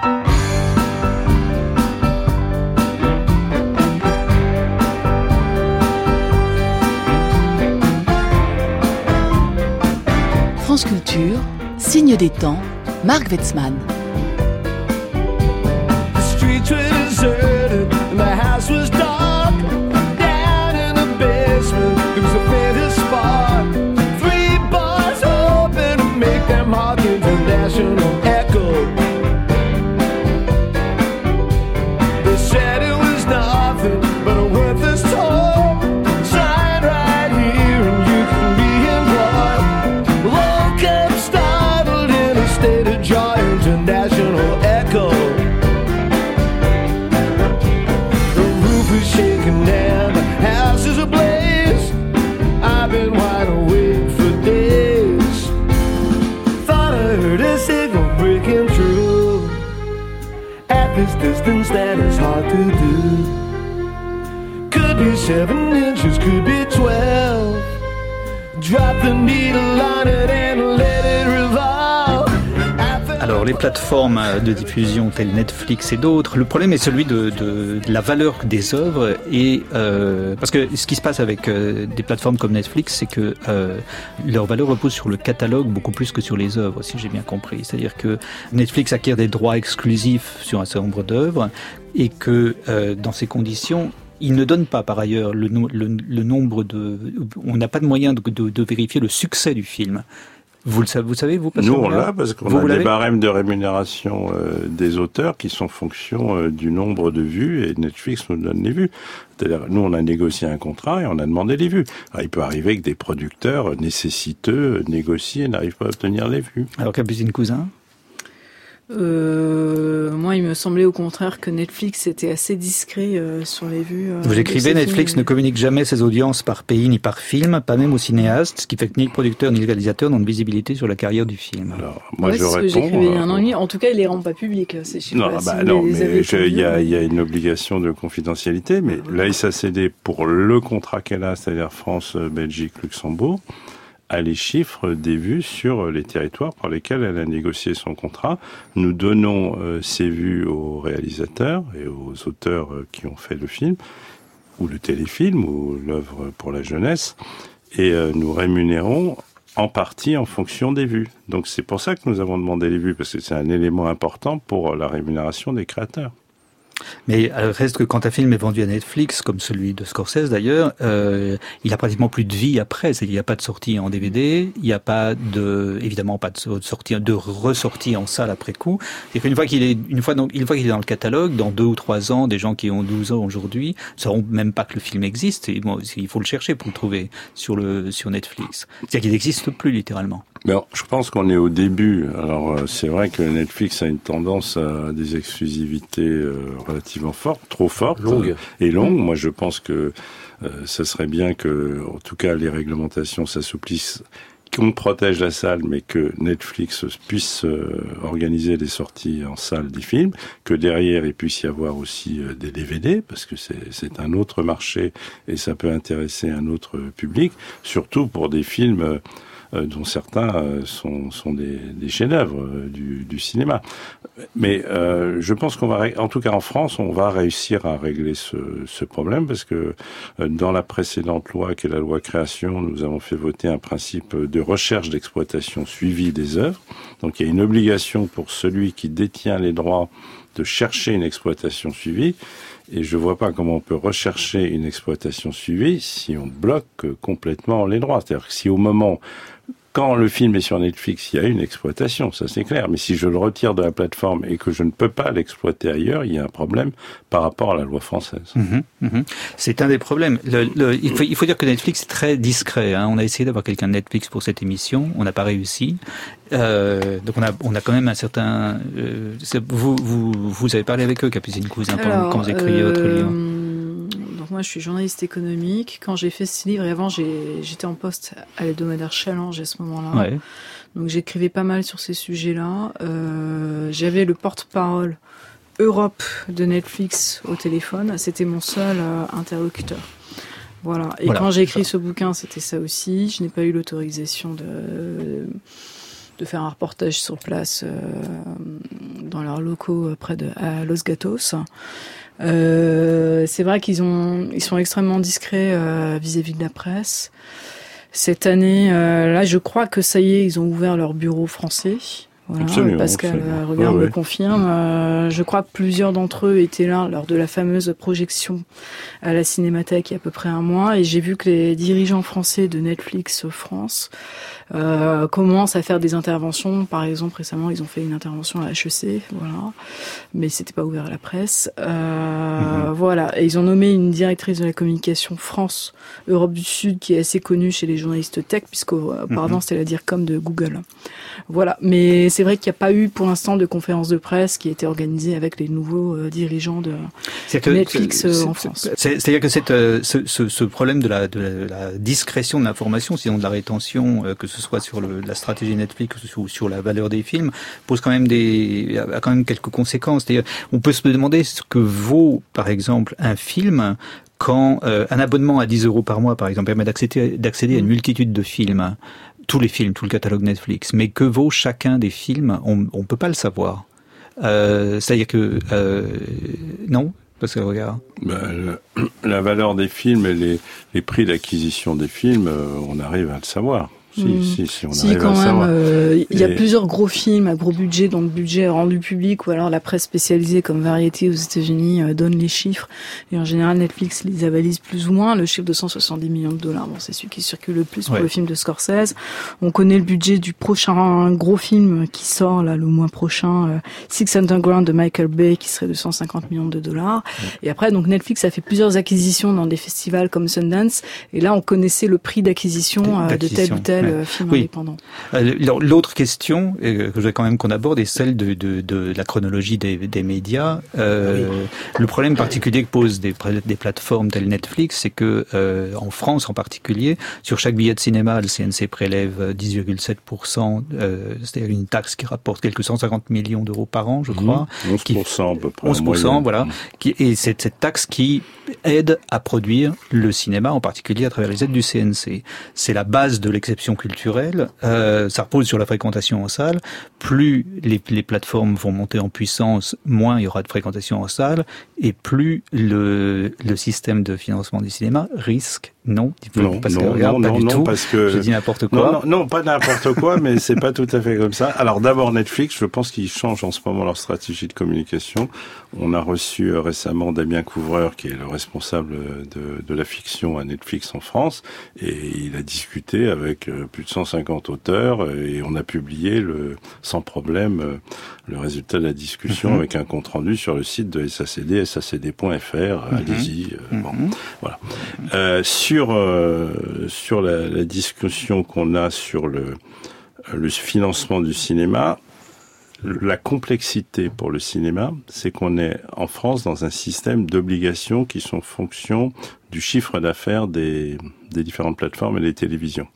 France Culture, signe des temps, Marc Wetzmann. The house was dark, down in the basement, there was a faintest spark. Three bars open to make them heart international echo. They said it was nothing but a worthless toy. Sign right here and you can be employed. Woke up startled in a state of joy, international echo. Shaking down, the house is ablaze. I've been wide awake for days. Thought I heard a signal breaking through. At this distance that is hard to do. Could be seven inches, could be twelve. Drop the needle on it and let it revolve. Alors les plateformes de diffusion telles Netflix et d'autres, le problème est celui de, de, de la valeur des œuvres et euh, parce que ce qui se passe avec euh, des plateformes comme Netflix, c'est que euh, leur valeur repose sur le catalogue beaucoup plus que sur les œuvres, si j'ai bien compris. C'est-à-dire que Netflix acquiert des droits exclusifs sur un certain nombre d'œuvres et que euh, dans ces conditions, il ne donne pas par ailleurs le, le, le nombre de, on n'a pas de moyen de, de, de vérifier le succès du film. Vous le savez, vous savez, vous, parce Nous, que on l'a, parce qu'on vous, a des barèmes de rémunération euh, des auteurs qui sont fonction euh, du nombre de vues, et Netflix nous donne les vues. C'est-à-dire, nous, on a négocié un contrat et on a demandé les vues. Alors, il peut arriver que des producteurs nécessiteux négocient et n'arrivent pas à obtenir les vues. Alors, Capucine Cousin ? Euh, moi, il me semblait au contraire que Netflix était assez discret euh, sur les vues. Euh, Vous écrivez, Netflix films. Ne communique jamais ses audiences par pays ni par film, pas même aux cinéastes, ce qui fait que ni le producteur ni le réalisateur n'ont de visibilité sur la carrière du film. Alors, moi, ouais, je réponds. Que j'écrivais il y a un an et demi. En tout cas, il les rend pas publics. Là, ces chiffres. Non, bah, si non, mais il y a, y a une obligation de confidentialité, mais là, il s'est cédé pour le contrat qu'elle a, c'est-à-dire France, Belgique, Luxembourg, à les chiffres des vues sur les territoires par lesquels elle a négocié son contrat. Nous donnons euh, ces vues aux réalisateurs et aux auteurs euh, qui ont fait le film, ou le téléfilm, ou l'œuvre pour la jeunesse, et euh, nous rémunérons en partie en fonction des vues. Donc c'est pour ça que nous avons demandé les vues, parce que c'est un élément important pour la rémunération des créateurs. Mais euh, reste que quand un film est vendu à Netflix, comme celui de Scorsese d'ailleurs, euh, il a pratiquement plus de vie après. Il n'y a pas de sortie en D V D, il n'y a pas de, évidemment pas de sortie, de ressortie en salle après coup. C'est qu'une fois qu'il est, une fois donc, une fois qu'il est dans le catalogue, dans deux ou trois ans, des gens qui ont douze ans aujourd'hui ne sauront même pas que le film existe. Et bon, il faut le chercher pour le trouver sur le sur Netflix. C'est-à-dire qu'il n'existe plus littéralement. Ben, je pense qu'on est au début. Alors, c'est vrai que Netflix a une tendance à des exclusivités euh, relativement fortes, trop fortes longues. et longues. Moi, je pense que euh, ça serait bien que, en tout cas, les réglementations s'assouplissent, qu'on protège la salle, mais que Netflix puisse euh, organiser des sorties en salle des films, que derrière, il puisse y avoir aussi euh, des D V D, parce que c'est, c'est un autre marché et ça peut intéresser un autre public, surtout pour des films... Euh, Euh, dont certains euh, sont, sont des, des chefs-d'œuvre euh, du, du cinéma. Mais euh, je pense qu'on va, ré... en tout cas en France, on va réussir à régler ce, ce problème parce que euh, dans la précédente loi, qui est la loi création, nous avons fait voter un principe de recherche d'exploitation suivie des œuvres. Donc il y a une obligation pour celui qui détient les droits de chercher une exploitation suivie. Et je vois pas comment on peut rechercher une exploitation suivie si on bloque complètement les droits. C'est-à-dire que si au moment, quand le film est sur Netflix, il y a une exploitation, ça c'est clair. Mais si je le retire de la plateforme et que je ne peux pas l'exploiter ailleurs, il y a un problème par rapport à la loi française. Mmh, mmh. C'est un des problèmes. Le, le, il, faut, il faut dire que Netflix est très discret. Hein. On a essayé d'avoir quelqu'un de Netflix pour cette émission, on n'a pas réussi. Euh, donc on a, on a quand même un certain. Euh, vous, vous, vous avez parlé avec eux, Capucine Cousin, pendant quand vous écriviez euh, votre livre. Donc moi, je suis journaliste économique. Quand j'ai fait ce livre, et avant, j'ai, j'étais en poste à l'hebdomadaire Challenge à ce moment-là. Ouais. Donc j'écrivais pas mal sur ces sujets-là. Euh, j'avais le porte-parole Europe de Netflix au téléphone. C'était mon seul euh, interlocuteur. Voilà. Et voilà, quand j'ai écrit ce bouquin, c'était ça aussi. Je n'ai pas eu l'autorisation de de faire un reportage sur place euh, dans leurs locaux près de à Los Gatos. Euh, c'est vrai qu'ils ont, ils sont extrêmement discrets euh, vis-à-vis de la presse. Cette année, euh, là, je crois que ça y est, ils ont ouvert leur bureau français. Voilà, absolument, Pascal absolument. Regarde ouais, me ouais. confirme. Euh, je crois que plusieurs d'entre eux étaient là lors de la fameuse projection à la Cinémathèque il y a à peu près un mois, et j'ai vu que les dirigeants français de Netflix France euh, commencent à faire des interventions. Par exemple, récemment, ils ont fait une intervention à H E C, voilà, mais c'était pas ouvert à la presse. Euh, mm-hmm. Voilà, et ils ont nommé une directrice de la communication France Europe du Sud qui est assez connue chez les journalistes tech, puisqu'auparavant mm-hmm. c'était la DIRCOM de Google. Voilà, mais c'est vrai qu'il n'y a pas eu pour l'instant de conférence de presse qui a été organisée avec les nouveaux euh, dirigeants de que, Netflix euh, en France. C'est, c'est-à-dire que cette, euh, ce, ce, ce problème de la, de la, la discrétion de l'information, sinon de la rétention, euh, que ce soit sur le, la stratégie Netflix ou sur la valeur des films, pose quand même des, a quand même quelques conséquences. C'est-à-dire, on peut se demander ce que vaut, par exemple, un film quand euh, un abonnement à dix euros par mois, par exemple, permet d'accéder, d'accéder à une multitude de films. Tous les films, tout le catalogue Netflix. Mais que vaut chacun des films? On ne peut pas le savoir. Euh, c'est-à-dire que... Euh, non Parce que regarde. Ben, le, la valeur des films et les, les prix d'acquisition des films, euh, on arrive à le savoir. Si, mmh. si, si, on si, arrive quand à le même, savoir. Euh, il y a et... plusieurs gros films à gros budget, dont le budget est rendu public, ou alors la presse spécialisée comme Variety aux États-Unis euh, donne les chiffres. Et en général, Netflix les avalise plus ou moins. Le chiffre de cent soixante-dix millions de dollars, bon, c'est celui qui circule le plus pour ouais. le film de Scorsese. On connaît le budget du prochain gros film qui sort là le mois prochain, euh, Six Underground de Michael Bay, qui serait de cent cinquante millions de dollars. Ouais. Et après, donc Netflix a fait plusieurs acquisitions dans des festivals comme Sundance. Et là, on connaissait le prix d'acquisition, euh, d'acquisition. de tel ou tel ouais. film oui. indépendant. L'autre question que je voudrais quand même qu'on aborde est celle de, de, de la chronologie des, des médias. Euh, oui. Le problème particulier que posent des, des plateformes telles Netflix, c'est que euh, en France en particulier, sur chaque billet de cinéma, le C N C prélève dix virgule sept pour cent, euh, c'est-à-dire une taxe qui rapporte quelques cent cinquante millions d'euros par an, je crois. Mmh, onze pour cent qui, à peu près. onze pour cent, voilà. Mmh. Qui, et c'est cette taxe qui aide à produire le cinéma, en particulier à travers les aides du C N C. C'est la base de l'exception culturelle. Euh, ça repose sur la fréquentation en salle. Plus les, les plateformes vont monter en puissance, moins il y aura de fréquentation en salle, et plus le, le système de financement du cinéma risque. Non, non, parce non, que, regarde, non, pas non, du non, tout. parce que je dis n'importe quoi. Non, non, non pas n'importe quoi, mais c'est pas tout à fait comme ça. Alors d'abord Netflix, je pense qu'ils changent en ce moment leur stratégie de communication. On a reçu euh, récemment Damien Couvreur, qui est le responsable de, de la fiction à Netflix en France, et il a discuté avec euh, plus de cent cinquante auteurs, euh, et on a publié le, sans problème euh, le résultat de la discussion mm-hmm. avec un compte rendu sur le site de S A C D, S A C D point F R. Mm-hmm. Allez-y. Euh, mm-hmm. Bon, voilà. Euh, sur Sur, euh, sur la, la discussion qu'on a sur le, le financement du cinéma, la complexité pour le cinéma, c'est qu'on est en France dans un système d'obligations qui sont fonction du chiffre d'affaires des, des différentes plateformes et des télévisions.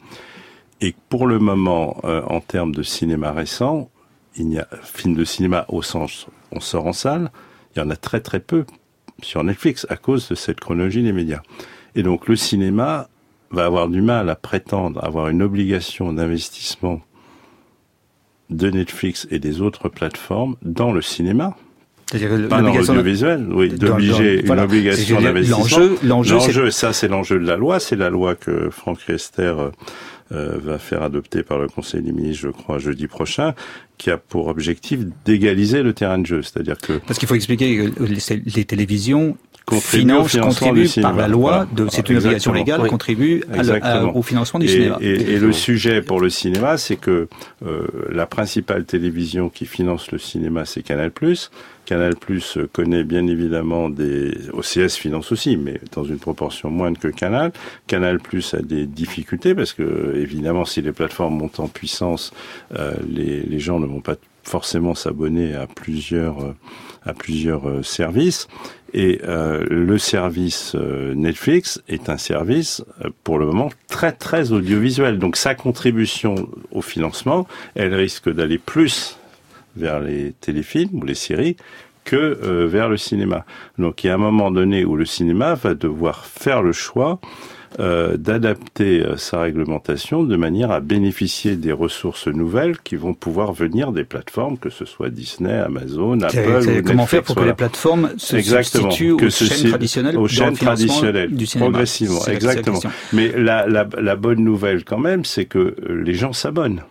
Et pour le moment, euh, en termes de cinéma récent, il n'y a film de cinéma au sens on sort en salle, il y en a très très peu sur Netflix à cause de cette chronologie des médias. Et donc le cinéma va avoir du mal à prétendre avoir une obligation d'investissement de Netflix et des autres plateformes dans le cinéma. C'est-à-dire que pas dans l'audiovisuel, oui, d'obliger une voilà. obligation d'investissement. L'enjeu, l'enjeu, l'enjeu ça c'est l'enjeu de la loi, c'est la loi que Franck Riester euh, va faire adopter par le Conseil des ministres, je crois, jeudi prochain, qui a pour objectif d'égaliser le terrain de jeu. C'est-à-dire que... Parce qu'il faut expliquer que les, les télévisions finance, contribue par la loi, de, c'est une obligation légale, oui. contribue à le, à, au financement du et, cinéma. Et, et, et le sujet pour le cinéma, c'est que euh, la principale télévision qui finance le cinéma, c'est Canal+. Canal+ connaît bien évidemment des... O C S finance aussi, mais dans une proportion moindre que Canal. Canal+ a des difficultés parce que, évidemment, si les plateformes montent en puissance, euh, les, les gens ne vont pas forcément s'abonner à plusieurs, euh, à plusieurs euh, services. Et euh, le service euh, Netflix est un service, euh, pour le moment, très, très audiovisuel. Donc sa contribution au financement, elle risque d'aller plus vers les téléfilms ou les séries que euh, vers le cinéma. Donc il y a un moment donné où le cinéma va devoir faire le choix euh, d'adapter euh, sa réglementation de manière à bénéficier des ressources nouvelles qui vont pouvoir venir des plateformes, que ce soit Disney, Amazon, Apple c'est, c'est ou Netflix. Comment faire pour voilà. que les plateformes se exactement, substituent que aux chaînes traditionnelles aux chaînes traditionnelles, du cinéma. Progressivement, c'est exactement. La, Mais la, la, la bonne nouvelle quand même, c'est que les gens s'abonnent.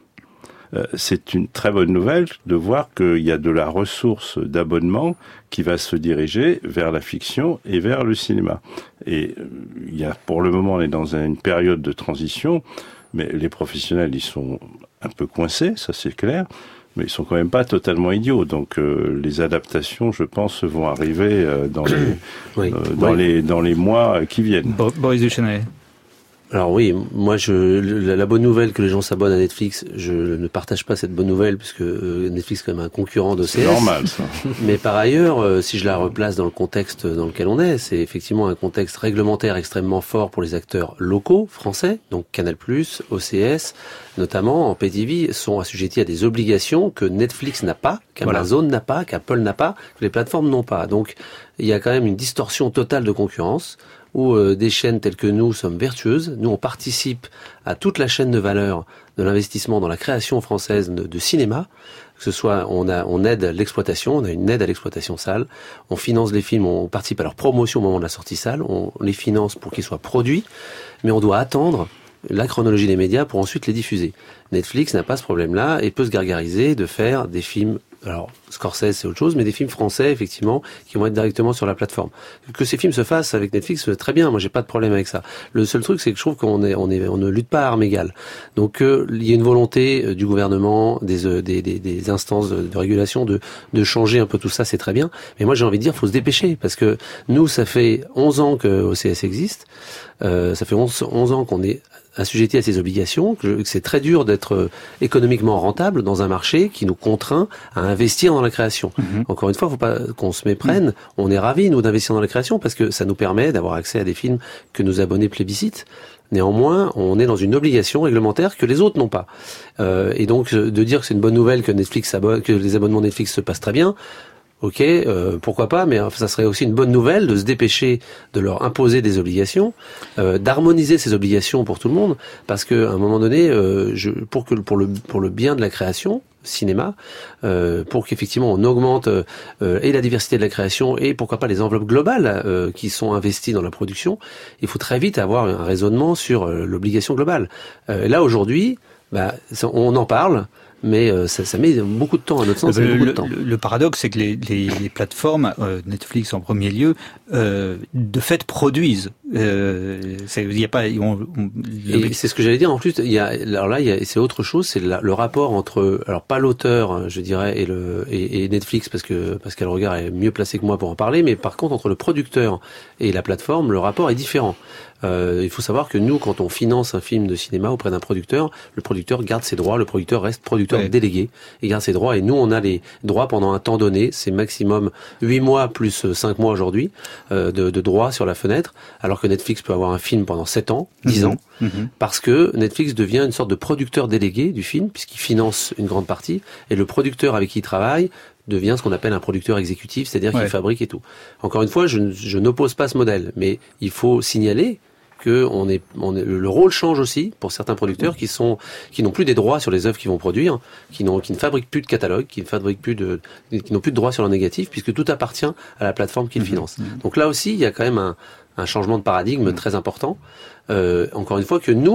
C'est une très bonne nouvelle de voir qu'il y a de la ressource d'abonnement qui va se diriger vers la fiction et vers le cinéma. Et il y a, pour le moment, on est dans une période de transition, mais les professionnels, ils sont un peu coincés, ça c'est clair, mais ils sont quand même pas totalement idiots. Donc euh, les adaptations, je pense, vont arriver euh, dans les oui. euh, dans oui. les dans les mois qui viennent. Boris Duchesneau. Alors oui, moi je la, la bonne nouvelle que les gens s'abonnent à Netflix, je ne partage pas cette bonne nouvelle puisque euh, Netflix est quand même un concurrent d'O C S. C'est normal ça. Mais par ailleurs, euh, si je la replace dans le contexte dans lequel on est, c'est effectivement un contexte réglementaire extrêmement fort pour les acteurs locaux français, donc Canal+, O C S, notamment en Pay T V, sont assujettis à des obligations que Netflix n'a pas, qu'Amazon voilà. n'a pas, qu'Apple n'a pas, que les plateformes n'ont pas. Donc il y a quand même une distorsion totale de concurrence, où euh, des chaînes telles que nous sommes vertueuses. Nous, on participe à toute la chaîne de valeur de l'investissement dans la création française de, de cinéma. Que ce soit, on a, on aide l'exploitation, on a une aide à l'exploitation salle. On finance les films, on participe à leur promotion au moment de la sortie salle. On les finance pour qu'ils soient produits, mais on doit attendre la chronologie des médias pour ensuite les diffuser. Netflix n'a pas ce problème-là et peut se gargariser de faire des films. Alors, Scorsese, c'est autre chose, mais des films français, effectivement, qui vont être directement sur la plateforme. Que ces films se fassent avec Netflix, très bien, moi j'ai pas de problème avec ça. Le seul truc, c'est que je trouve qu'on est, on est, on ne lutte pas à armes égales. Donc, euh, il y a une volonté euh, du gouvernement, des, euh, des, des, des instances de, de régulation de, de changer un peu tout ça, c'est très bien. Mais moi j'ai envie de dire, faut se dépêcher, parce que nous, ça fait onze ans que O C S existe, euh, ça fait onze, onze ans qu'on est assujetti à ces obligations, que c'est très dur d'être économiquement rentable dans un marché qui nous contraint à investir dans la création. Mmh. Encore une fois, faut pas qu'on se méprenne. Mmh. On est ravis, nous, d'investir dans la création parce que ça nous permet d'avoir accès à des films que nos abonnés plébiscitent. Néanmoins, on est dans une obligation réglementaire que les autres n'ont pas. Euh, et donc, de dire que c'est une bonne nouvelle que Netflix abonne, que les abonnements Netflix se passent très bien, ok, euh, pourquoi pas, mais ça serait aussi une bonne nouvelle de se dépêcher de leur imposer des obligations, euh, d'harmoniser ces obligations pour tout le monde, parce que à un moment donné, euh, je, pour que pour le pour le bien de la création cinéma, euh, pour qu'effectivement on augmente euh, et la diversité de la création et pourquoi pas les enveloppes globales euh, qui sont investies dans la production, il faut très vite avoir un raisonnement sur euh, l'obligation globale. Euh, là aujourd'hui, bah, on en parle. Mais euh, ça, ça met beaucoup de temps, à notre sens, ça met beaucoup de temps. Le, le paradoxe, c'est que les, les, les plateformes, euh, Netflix en premier lieu, euh, de fait produisent. Euh, il y a pas. On, on, et c'est ce que j'allais dire. En plus, il y a alors là, il y a, c'est autre chose. C'est la, le rapport entre, alors pas l'auteur, je dirais, et le et, et Netflix, parce que Pascal Regard est mieux placé que moi pour en parler. Mais par contre, entre le producteur et la plateforme, le rapport est différent. Euh, il faut savoir que nous, quand on finance un film de cinéma auprès d'un producteur, le producteur garde ses droits, le producteur reste producteur ouais. délégué, il garde ses droits, et nous, on a les droits pendant un temps donné, c'est maximum huit mois plus cinq mois aujourd'hui, euh, de, de droits sur la fenêtre, alors que Netflix peut avoir un film pendant sept ans, dix mmh. ans, mmh. parce que Netflix devient une sorte de producteur délégué du film, puisqu'il finance une grande partie, et le producteur avec qui il travaille devient ce qu'on appelle un producteur exécutif, c'est-à-dire ouais. qu'il fabrique et tout. Encore une fois, je, je n'oppose pas ce modèle, mais il faut signaler que on est, on est, le rôle change aussi pour certains producteurs qui sont, qui n'ont plus des droits sur les œuvres qu'ils vont produire, qui n'ont, qui ne fabriquent plus de catalogue, qui ne fabriquent plus de, qui n'ont plus de droits sur leur négatif, puisque tout appartient à la plateforme qu'ils mmh, financent. Mmh. Donc là aussi, il y a quand même un, un changement de paradigme mmh. très important. Euh, encore une fois, que nous,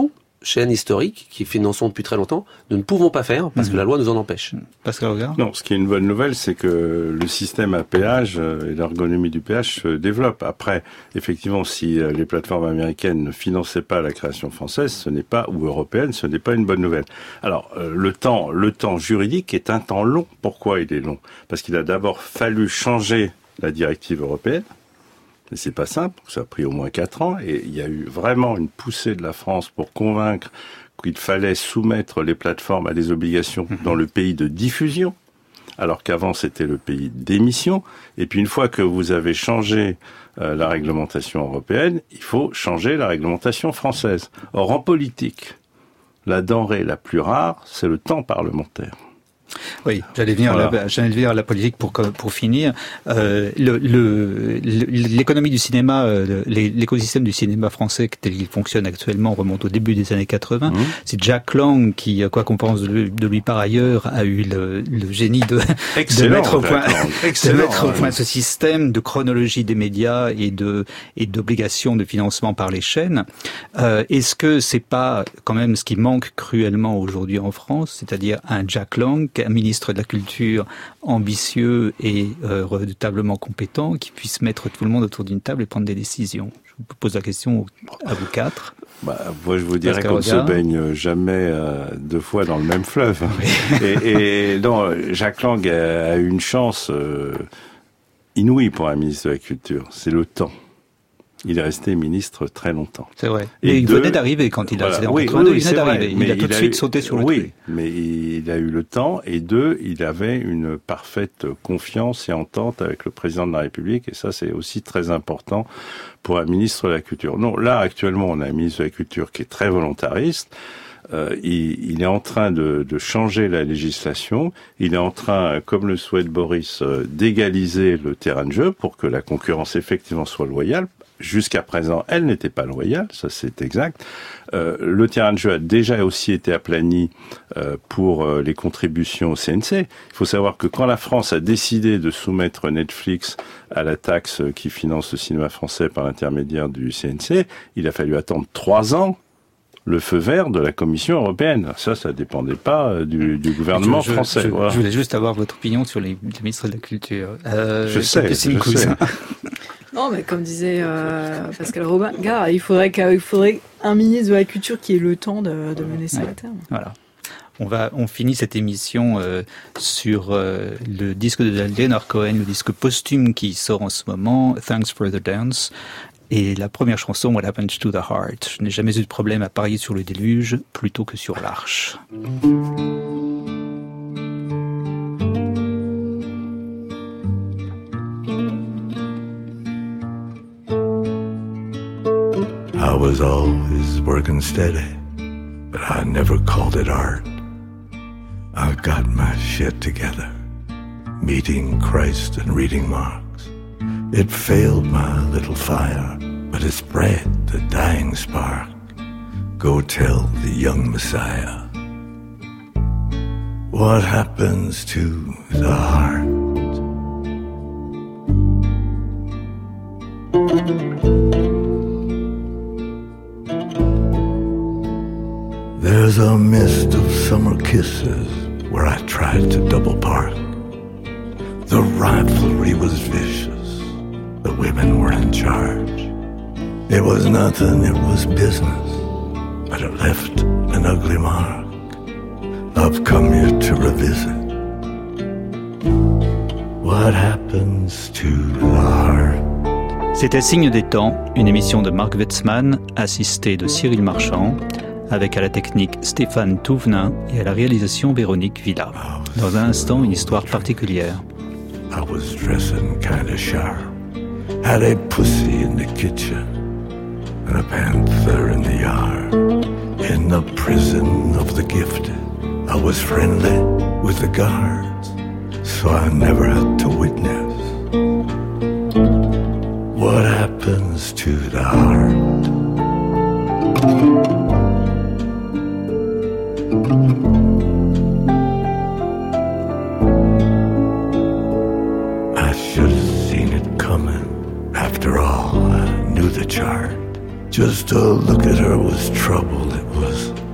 chaînes historiques qui finançons depuis très longtemps, nous ne pouvons pas faire parce mmh. que la loi nous en empêche. Pascal Regard ? Non, ce qui est une bonne nouvelle, c'est que le système à péage et l'ergonomie du péage se développe. Après, effectivement, si les plateformes américaines ne finançaient pas la création française, ce n'est pas, ou européenne, ce n'est pas une bonne nouvelle. Alors, euh, le temps, le temps juridique est un temps long. Pourquoi il est long ? Parce qu'il a d'abord fallu changer la directive européenne. Et c'est pas simple, ça a pris au moins quatre ans, et il y a eu vraiment une poussée de la France pour convaincre qu'il fallait soumettre les plateformes à des obligations dans le pays de diffusion, alors qu'avant c'était le pays d'émission. Et puis une fois que vous avez changé euh, la réglementation européenne, il faut changer la réglementation française. Or en politique, la denrée la plus rare, c'est le temps parlementaire. Oui, j'allais venir, voilà. la, j'allais venir à la politique pour pour finir. Euh, le, le, l'économie du cinéma, euh, l'écosystème du cinéma français tel qu'il fonctionne actuellement remonte au début des années quatre-vingts. Mmh. C'est Jack Lang qui, quoi qu'on pense de lui, de lui par ailleurs, a eu le, le génie de, de mettre au point, de mettre au point ce système de chronologie des médias et de et d'obligation de financement par les chaînes. Euh, est-ce que c'est pas quand même ce qui manque cruellement aujourd'hui en France, c'est-à-dire un Jack Lang, un ministre de la Culture ambitieux et euh, redoutablement compétent qui puisse mettre tout le monde autour d'une table et prendre des décisions. Je vous pose la question à vous quatre. Bah, moi, je vous dirais qu'on ne se baigne jamais euh, deux fois dans le même fleuve. Oui. et, et non, Jack Lang a, a une chance euh, inouïe pour un ministre de la Culture, c'est le temps. Il est resté ministre très longtemps. C'est vrai. Et, et il deux, venait d'arriver quand il a... Voilà, oui, quatre-vingt-deux, oui, il venait d'arriver. Il a tout il de a suite eu, sauté sur le oui, truc. Oui, mais il a eu le temps. Et deux, il avait une parfaite confiance et entente avec le président de la République. Et ça, c'est aussi très important pour un ministre de la Culture. Non, là, actuellement, on a un ministre de la Culture qui est très volontariste. Euh, il, il est en train de, de changer la législation. Il est en train, comme le souhaite Boris, euh, d'égaliser le terrain de jeu pour que la concurrence effectivement soit loyale. Jusqu'à présent, elle n'était pas loyale, ça c'est exact. Euh, le terrain de jeu a déjà aussi été aplani euh, pour euh, les contributions au C N C. Il faut savoir que quand la France a décidé de soumettre Netflix à la taxe qui finance le cinéma français par l'intermédiaire du C N C, il a fallu attendre trois ans le feu vert de la Commission européenne. Ça, ça dépendait pas du, du gouvernement je, je, français. Je, voilà. je voulais juste avoir votre opinion sur les, les ministres de la Culture. Euh, je sais, je sais. Non, mais comme disait euh, Pascal Regard, il faudrait, il faudrait un ministre de la Culture qui ait le temps de, de mener ça ouais. à terme. Voilà. On va, on finit cette émission euh, sur euh, le disque de Leonard Cohen, le disque posthume qui sort en ce moment, Thanks for the Dance. Et la première chanson, What Happened to the Heart. Je n'ai jamais eu de problème à parier sur le déluge plutôt que sur l'arche. I was always working steady, but I never called it art. I got my shit together, meeting Christ and reading Marx. It failed my little fire, but it spread the dying spark. Go tell the young Messiah what happens to the heart. There's a mist of summer kisses where I tried to double park. The rivalry was vicious. The women were in charge. It was nothing, it was business, but it left an ugly mark. I've come here to revisit what happens to the heart. C'était Signe des temps, une émission de Mark Wetzmann, assisté de Cyril Marchand, avec à la technique Stéphane Touvenin et à la réalisation Véronique Villa. Dans un instant, une histoire particulière. I was dressing kinda sharp. Had a pussy in the kitchen and a panther in the yard. In the prison of the gifted, I was friendly with the guards, so I never had to witness what happens to the heart. I should have seen it coming. After all, I knew the chart. Just to look at her was trouble. It was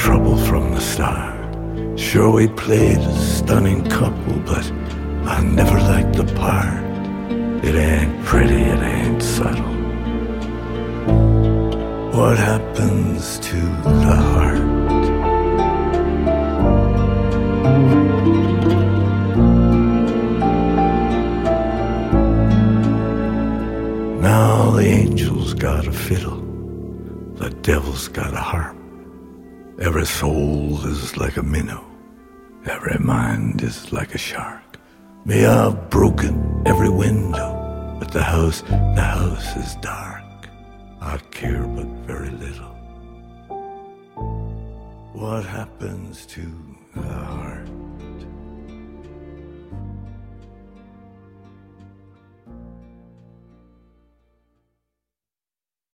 trouble from the start. Sure, we played a stunning couple, but I never liked the part. It ain't pretty, it ain't subtle. What happens to the heart? Now the angel's got a fiddle, the devil's got a harp. Every soul is like a minnow, every mind is like a shark. May I've broken every window, but the house, the house is dark. I care but very little. What happens to the heart?